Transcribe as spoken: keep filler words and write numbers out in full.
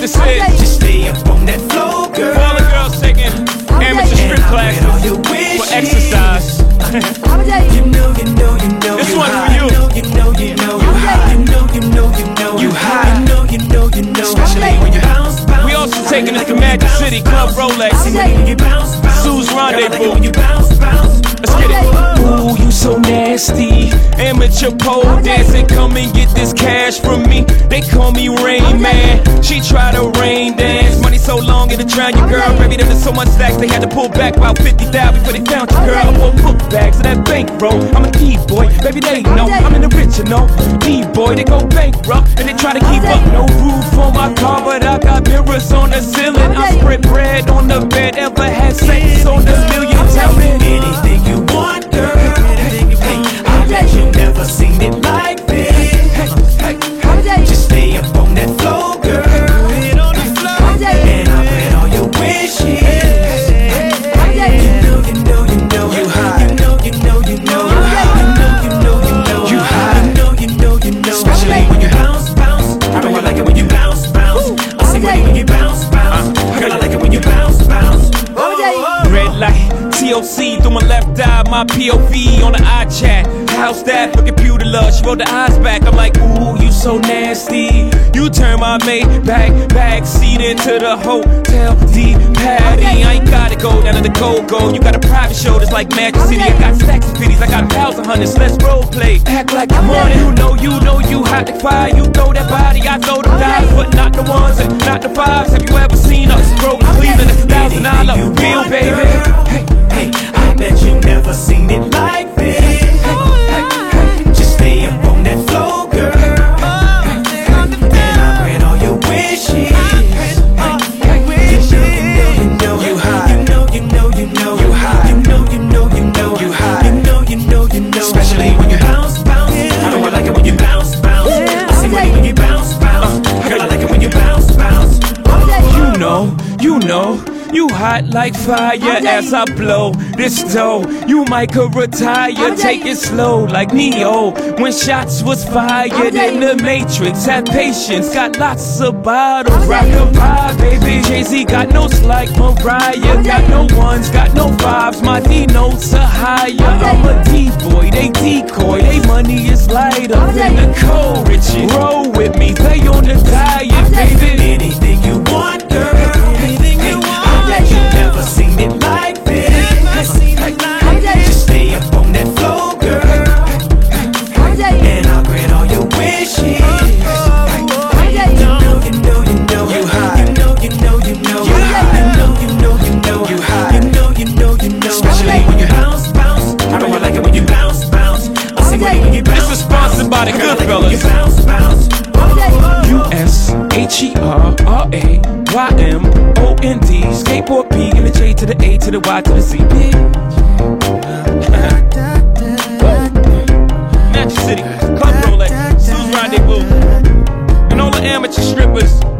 this is. Just stay up on that floor, girl. For all the girls taking amateur strip classes for exercise. You know, you know, you know. This you one's high. for you. You know, you know, you know. You high. You know, you know, you know. You high. You know, you know, you know. Especially when you bounce, bounce. We also taking this to Magic City, Club Rolex, When you bounce, bounce. Sue's Rendezvous. When you bounce, bounce. Let's get it. Ooh, you so nasty. Amateur pole dancing, come and get this cash from me. They call me Rain Man. She try to rain dance. Money so long it'll drown you, girl. Baby, there was so much stacks they had to pull back about fifty thousand before they found you, girl. I wore book bags of that bankroll. I'm a D-boy, baby, they know I'm in the original D-boy. They go bankrupt and they try to keep up. No roof on my car, but I got mirrors on the ceiling. I spread bread on the bed. Ever had sex on the million? Tell me anything you want, girl. Anything you want. I bet you never seen it like this. Just stay up on that floor, girl. Get on the floor, and I'll grant all your wishes. You know, you know, you know. You high. You know, you know, you know. You high. You know, you know, you know. You high. You know, you know, you know. Especially when you bounce, bounce. I know I like it when you bounce, bounce. I see when you bounce, bounce. Girl, I like it when you bounce, bounce. red light, T O C through my left eye, my P O V on the iChat. How's that for computer love? She rolled the eyes back. I'm like, ooh, you so nasty. You turn my Maybach back seat into the hotel D Patty. I ain't gotta go down to the go-go. You got a private show that's like Magic City. I got stacks of pitties, I got thousand hundreds. Let's role play. Act like I'm on it. You know, you know, you hot like fire. You throw that body, I throw the dives, but not the ones and not the fives. Have you ever seen us rolling Cleveland? It's a thousand dollar bill, baby. Hey, hey, I bet you never seen it like this. Just stay up on that floor, girl. And I'll grant all your wishes. You know, you high. You know, you know, you know. You high. You know, you know, you know. You high. You know, you know, you know. Especially when you bounce, bounce. I know I like it when you bounce, bounce. I see when you bounce, bounce. Girl, I like it when you bounce, bounce. You know, you know. You hot like fire as I blow this dough. You might could retire, take it slow like Neo. When shots was fired in the Matrix, had patience, got lots of bottles. Rock a vibe, baby. Jay-Z got notes like Mariah. Got no ones, got no fives. My D notes are higher. I'm a D-boy, they decoy. They money is lighter than the cold. Richie, roll with me, they on the diet, baby. Anything you want, girl. Anything you want. You never seen it like this. Just stay up on that floor, girl. And I'll grant all your wishes. You know, you know, you know. You high. You know, you know, you know. You high. You know, you know, you know. You high. You know, you know, you know. Especially when you bounce, bounce. I know I like it when you bounce, bounce. I see when you bounce. This is sponsored by the Goodfellas. You bounce, bounce. U S H E R R A Y M O N D. Skateboard P and the J to the A to the Y to the C. Magic City, Club Rolex, Sue's Rendezvous, and all the amateur strippers.